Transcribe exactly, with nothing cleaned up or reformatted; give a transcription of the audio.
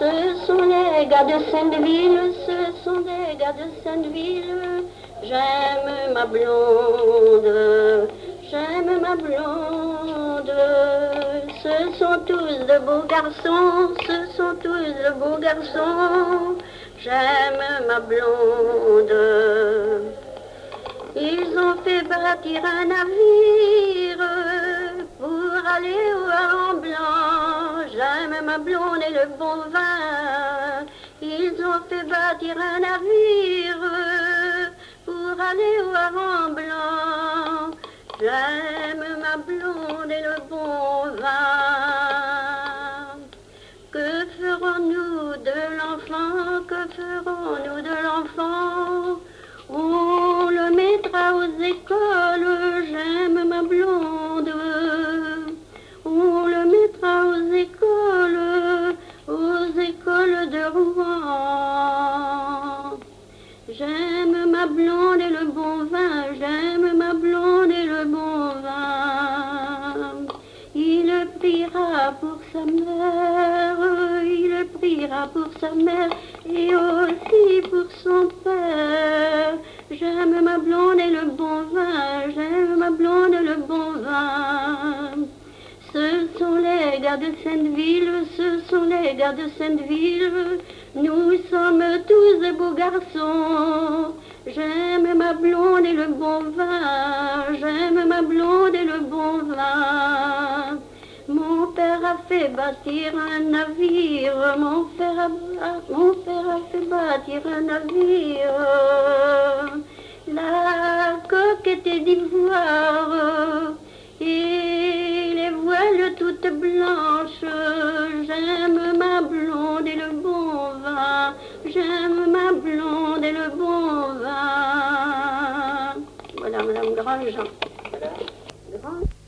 Ce sont les gars de Sainte-Ville, ce sont des gars de Sainte-Ville. J'aime ma blonde, j'aime ma blonde. Ce sont tous de beaux garçons, ce sont tous de beaux garçons. J'aime ma blonde. Ils ont fait bâtir un navire pour aller au hareng blanc. J'aime ma blonde et le bon vin. Ils ont fait bâtir un navire pour aller au hareng blanc. J'aime ma blonde et le bon vin. Que ferons-nous de l'enfant? Que ferons-nous de l'enfant? On le mettra aux écoles, j'aime ma blonde. On le mettra aux écoles, aux écoles de Rouen. J'aime ma blonde et le bon vin, j'aime ma blonde et le bon vin. Il le priera pour sa mère, il le priera pour sa mère et aussi pour son père. J'aime ma blonde et le bon vin, j'aime ma blonde et le bon vin. Ce sont les gars de Sainte-Ville, ce sont les gars de Sainte-Ville. Nous sommes tous de beaux garçons. J'aime ma blonde et le bon vin, j'aime ma blonde et le bon vin. Mon père a fait bâtir un navire, mon père a, mon père a fait bâtir un navire. La coque était d'ivoire et les voiles toutes blanches. J'aime ma blonde et le bon vin, j'aime ma blonde et le bon vin. Voilà, Madame Grandjean. Voilà. Grand...